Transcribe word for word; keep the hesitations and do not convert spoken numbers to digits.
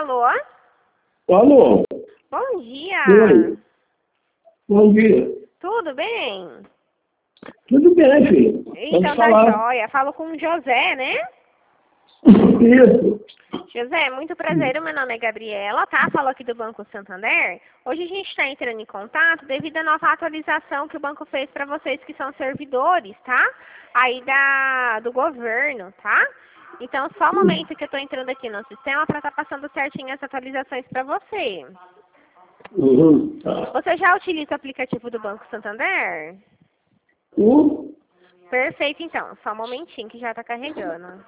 Alô? Alô? Bom dia. Oi. Bom dia. Tudo bem? Tudo bem, filho. Então Pode tá falar. jóia. Falo com o José, né? Isso. José, muito prazer. O meu nome é Gabriela, tá? Falo aqui do Banco Santander. Hoje a gente está entrando em contato devido à nova atualização que o banco fez para vocês que são servidores, tá? Aí da, do governo, tá? Então, só um momento que eu estou entrando aqui no sistema para estar passando certinho as atualizações para você. Uhum. Tá. Você já utiliza o aplicativo do Banco Santander? Uh, Perfeito, então. Só um momentinho que já está carregando.